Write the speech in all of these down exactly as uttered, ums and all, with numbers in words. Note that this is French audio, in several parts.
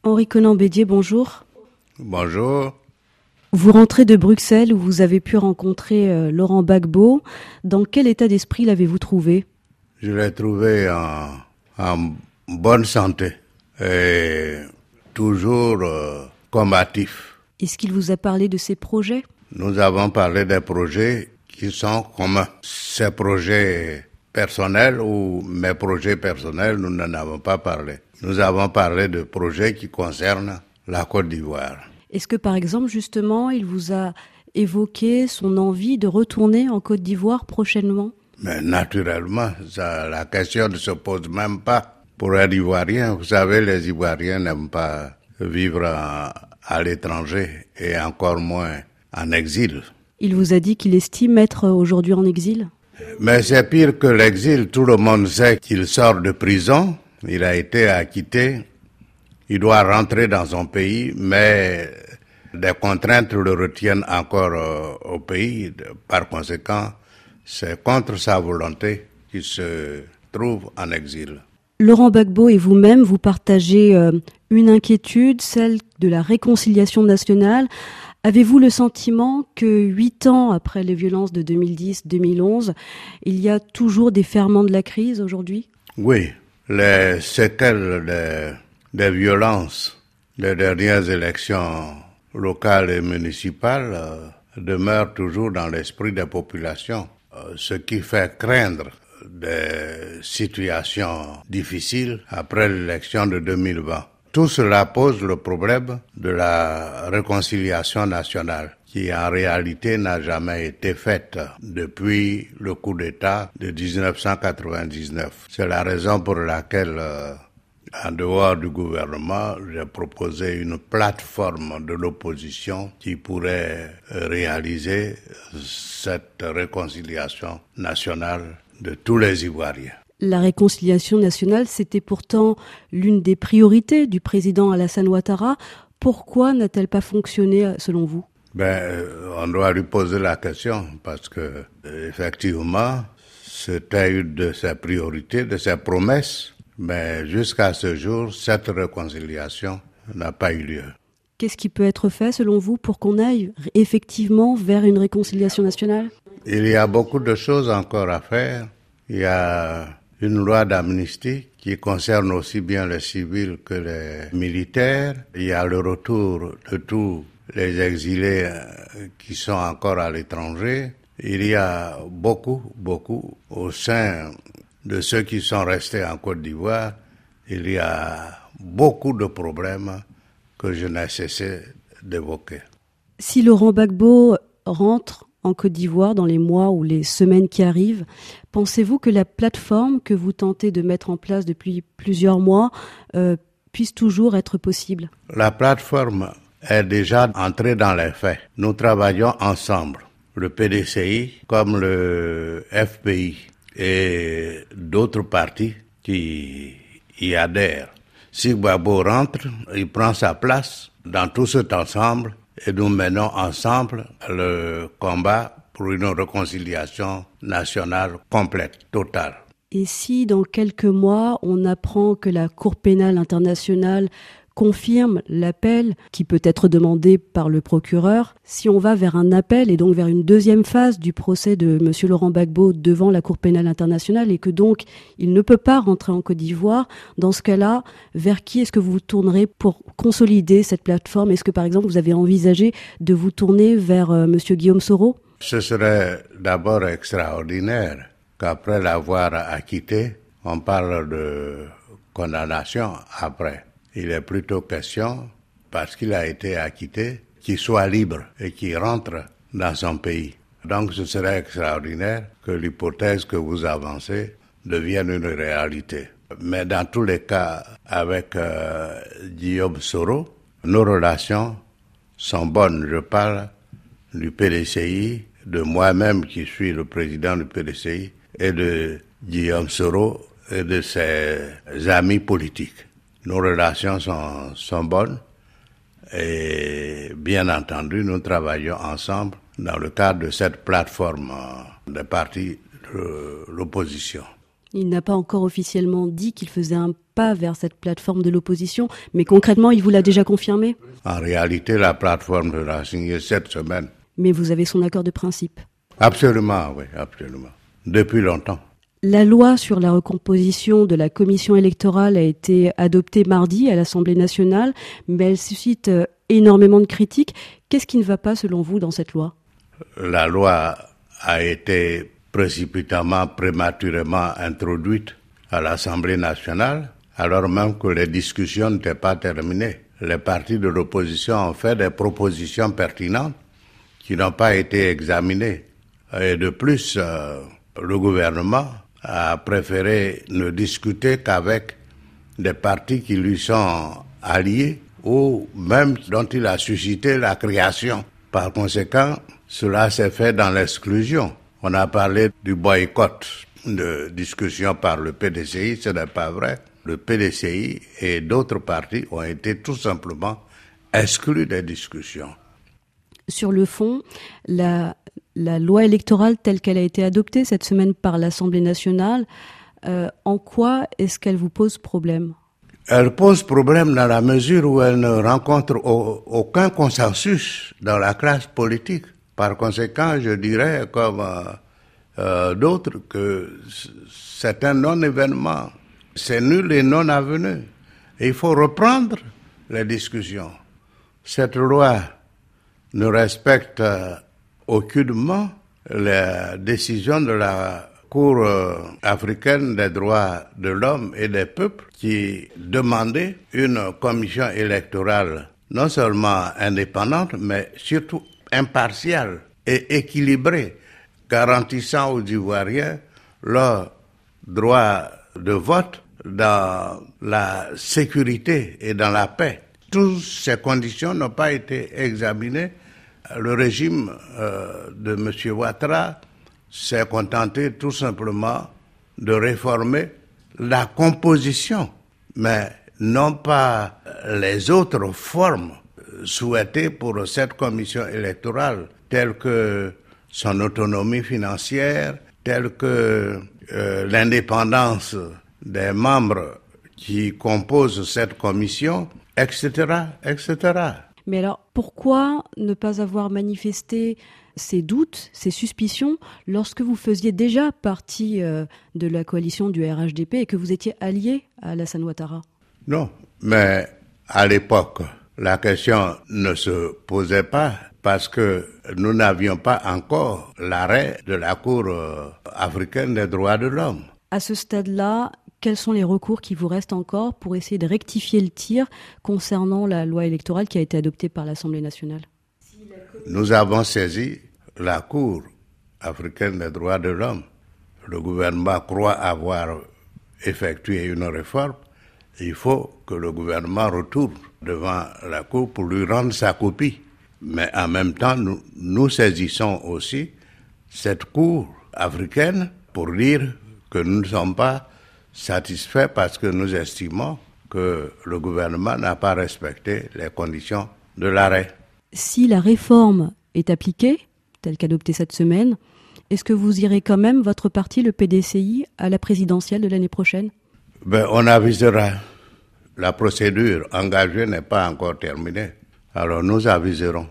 Henri Konan Bédier, bonjour. Bonjour. Vous rentrez de Bruxelles où vous avez pu rencontrer euh, Laurent Gbagbo. Dans quel état d'esprit l'avez-vous trouvé? Je l'ai trouvé en, en bonne santé et toujours euh, combatif. Est-ce qu'il vous a parlé de ses projets? Nous avons parlé des projets qui sont communs. Ces projets personnels ou mes projets personnels, nous n'en avons pas parlé. Nous avons parlé de projets qui concernent la Côte d'Ivoire. Est-ce que par exemple, justement, il vous a évoqué son envie de retourner en Côte d'Ivoire prochainement? Mais naturellement, ça, la question ne se pose même pas pour un Ivoirien. Vous savez, les Ivoiriens n'aiment pas vivre à, à l'étranger et encore moins en exil. Il vous a dit qu'il estime être aujourd'hui en exil? Mais c'est pire que l'exil. Tout le monde sait qu'il sort de prison. Il a été acquitté. Il doit rentrer dans son pays, mais des contraintes le retiennent encore euh, au pays. Par conséquent, c'est contre sa volonté qu'il se trouve en exil. Laurent Gbagbo et vous-même, vous partagez euh, une inquiétude, celle de la réconciliation nationale. Avez-vous le sentiment que huit ans après les violences de deux mille dix deux mille onze, il y a toujours des ferments de la crise aujourd'hui? Oui, les séquelles des, des violences des dernières élections locales et municipales euh, demeurent toujours dans l'esprit des populations, euh, ce qui fait craindre des situations difficiles après l'élection de deux mille vingt. Tout cela pose le problème de la réconciliation nationale, qui en réalité n'a jamais été faite depuis le coup d'État de dix-neuf cent quatre-vingt-dix-neuf. C'est la raison pour laquelle, euh, en dehors du gouvernement, j'ai proposé une plateforme de l'opposition qui pourrait réaliser cette réconciliation nationale de tous les Ivoiriens. La réconciliation nationale, c'était pourtant l'une des priorités du président Alassane Ouattara. Pourquoi n'a-t-elle pas fonctionné selon vous? Ben, on doit lui poser la question parce que, effectivement, c'était une de ses priorités, de ses promesses, mais jusqu'à ce jour, cette réconciliation n'a pas eu lieu. Qu'est-ce qui peut être fait selon vous pour qu'on aille effectivement vers une réconciliation nationale? Il y a beaucoup de choses encore à faire. Il y a une loi d'amnistie qui concerne aussi bien les civils que les militaires. Il y a le retour de tous les exilés qui sont encore à l'étranger. Il y a beaucoup, beaucoup au sein de ceux qui sont restés en Côte d'Ivoire. Il y a beaucoup de problèmes que je n'ai cessé d'évoquer. Si Laurent Gbagbo rentre en Côte d'Ivoire dans les mois ou les semaines qui arrivent, pensez-vous que la plateforme que vous tentez de mettre en place depuis plusieurs mois euh, puisse toujours être possible? La plateforme est déjà entrée dans les faits. Nous travaillons ensemble, le P D C I comme le F P I et d'autres partis qui y adhèrent. Si Gbagbo rentre, il prend sa place dans tout cet ensemble et nous menons ensemble le combat pour une réconciliation nationale complète, totale. Et si dans quelques mois, on apprend que la Cour pénale internationale confirme l'appel qui peut être demandé par le procureur, si on va vers un appel et donc vers une deuxième phase du procès de M. Laurent Gbagbo devant la Cour pénale internationale et que donc il ne peut pas rentrer en Côte d'Ivoire, dans ce cas-là, vers qui est-ce que vous vous tournerez pour consolider cette plateforme? Est-ce que par exemple vous avez envisagé de vous tourner vers euh, M. Guillaume Soro? Ce serait d'abord extraordinaire qu'après l'avoir acquitté, on parle de condamnation après. Il est plutôt question, parce qu'il a été acquitté, qu'il soit libre et qu'il rentre dans son pays. Donc ce serait extraordinaire que l'hypothèse que vous avancez devienne une réalité. Mais dans tous les cas, avec euh, Guillaume Soro, nos relations sont bonnes. Je parle du P D C I, de moi-même qui suis le président du P D C I, et de Guillaume Soro et de ses amis politiques. Nos relations sont, sont bonnes et bien entendu, nous travaillons ensemble dans le cadre de cette plateforme des partis de l'opposition. Il n'a pas encore officiellement dit qu'il faisait un pas vers cette plateforme de l'opposition, mais concrètement, il vous l'a déjà confirmé? En réalité, la plateforme sera signée cette semaine. Mais vous avez son accord de principe? Absolument, oui, absolument. Depuis longtemps. La loi sur la recomposition de la commission électorale a été adoptée mardi à l'Assemblée nationale, mais elle suscite énormément de critiques. Qu'est-ce qui ne va pas, selon vous, dans cette loi? La loi a été précipitamment, prématurément introduite à l'Assemblée nationale, alors même que les discussions n'étaient pas terminées. Les partis de l'opposition ont fait des propositions pertinentes qui n'ont pas été examinées. Et de plus, euh, le gouvernement a préféré ne discuter qu'avec des partis qui lui sont alliés ou même dont il a suscité la création. Par conséquent, cela s'est fait dans l'exclusion. On a parlé du boycott de discussion par le P D C I, ce n'est pas vrai. Le P D C I et d'autres partis ont été tout simplement exclus des discussions. Sur le fond, la, la loi électorale telle qu'elle a été adoptée cette semaine par l'Assemblée nationale, euh, en quoi est-ce qu'elle vous pose problème? Elle pose problème dans la mesure où elle ne rencontre au, aucun consensus dans la classe politique. Par conséquent, je dirais, comme euh, euh, d'autres, que c'est un non-événement. C'est nul et non avenu. Et il faut reprendre les discussions. Cette loi ne respecte euh, aucunement les décisions de la Cour euh, africaine des droits de l'homme et des peuples qui demandait une commission électorale non seulement indépendante, mais surtout impartiale et équilibrée, garantissant aux Ivoiriens leur droit de vote dans la sécurité et dans la paix. Toutes ces conditions n'ont pas été examinées. Le régime euh, de M. Ouattara s'est contenté tout simplement de réformer la composition, mais non pas les autres formes souhaitées pour cette commission électorale, telles que son autonomie financière, telles que euh, l'indépendance des membres qui composent cette commission, et cetera, et cetera. Mais alors, pourquoi ne pas avoir manifesté ces doutes, ces suspicions, lorsque vous faisiez déjà partie euh, de la coalition du R H D P et que vous étiez allié à Alassane Ouattara? Non, mais à l'époque, la question ne se posait pas parce que nous n'avions pas encore l'arrêt de la Cour euh, africaine des droits de l'homme. À ce stade-là, quels sont les recours qui vous restent encore pour essayer de rectifier le tir concernant la loi électorale qui a été adoptée par l'Assemblée nationale? Nous avons saisi la Cour africaine des droits de l'homme. Le gouvernement croit avoir effectué une réforme. Il faut que le gouvernement retourne devant la Cour pour lui rendre sa copie. Mais en même temps, nous, nous saisissons aussi cette Cour africaine pour dire que nous ne sommes pas satisfaits parce que nous estimons que le gouvernement n'a pas respecté les conditions de l'arrêt. Si la réforme est appliquée, telle qu'adoptée cette semaine, est-ce que vous irez quand même, votre parti, le P D C I, à la présidentielle de l'année prochaine? Ben, on avisera. La procédure engagée n'est pas encore terminée. Alors nous aviserons.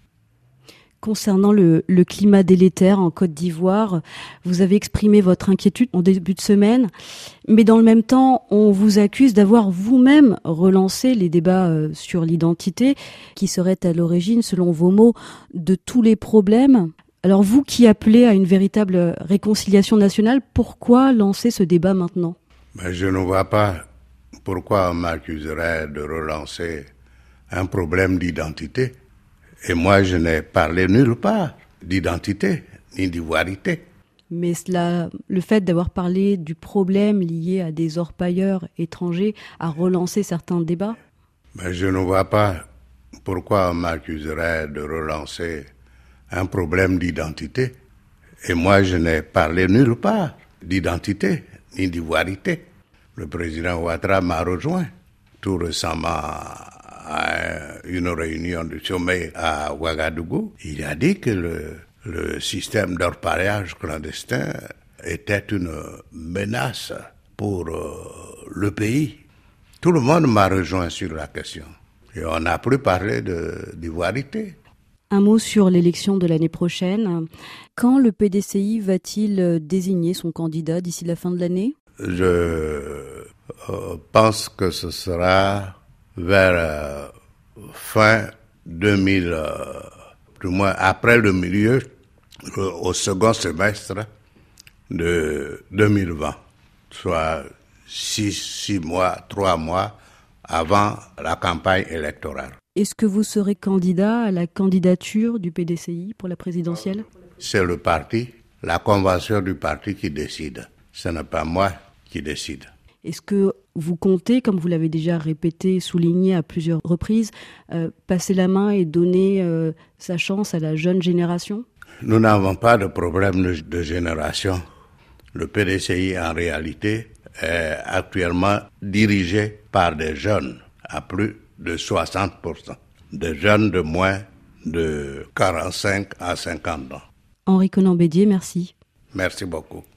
Concernant le, le climat délétère en Côte d'Ivoire, vous avez exprimé votre inquiétude en début de semaine, mais dans le même temps, on vous accuse d'avoir vous-même relancé les débats sur l'identité qui seraient à l'origine, selon vos mots, de tous les problèmes. Alors vous qui appelez à une véritable réconciliation nationale, pourquoi lancer ce débat maintenant? Ben, je ne vois pas pourquoi on m'accuserait de relancer un problème d'identité. Et moi, je n'ai parlé nulle part d'identité ni d'ivoirité. Mais cela, le fait d'avoir parlé du problème lié à des orpailleurs étrangers a relancé certains débats? Mais je ne vois pas pourquoi on m'accuserait de relancer un problème d'identité. Et moi, je n'ai parlé nulle part d'identité ni d'ivoirité. Le président Ouattara m'a rejoint tout récemment à une réunion de sommet à Ouagadougou. Il a dit que le, le système d'orpaillage clandestin était une menace pour euh, le pays. Tout le monde m'a rejoint sur la question. Et on n'a plus parlé de, d'ivoirité. Un mot sur l'élection de l'année prochaine. Quand le P D C I va-t-il désigner son candidat d'ici la fin de l'année ? Je euh, pense que ce sera vers euh, fin deux mille, euh, du moins après le milieu, euh, au second semestre de deux mille vingt, soit six, six mois, trois mois avant la campagne électorale. Est-ce que vous serez candidat à la candidature du P D C I pour la présidentielle ? C'est le parti, la convention du parti qui décide. Ce n'est pas moi qui décide. Est-ce que vous comptez, comme vous l'avez déjà répété, souligné à plusieurs reprises, euh, passer la main et donner euh, sa chance à la jeune génération ? Nous n'avons pas de problème de, de génération. Le P D C I, en réalité, est actuellement dirigé par des jeunes à plus de soixante pour cent. Des jeunes de moins de quarante-cinq à cinquante ans. Henri Conan Bédier, merci. Merci beaucoup.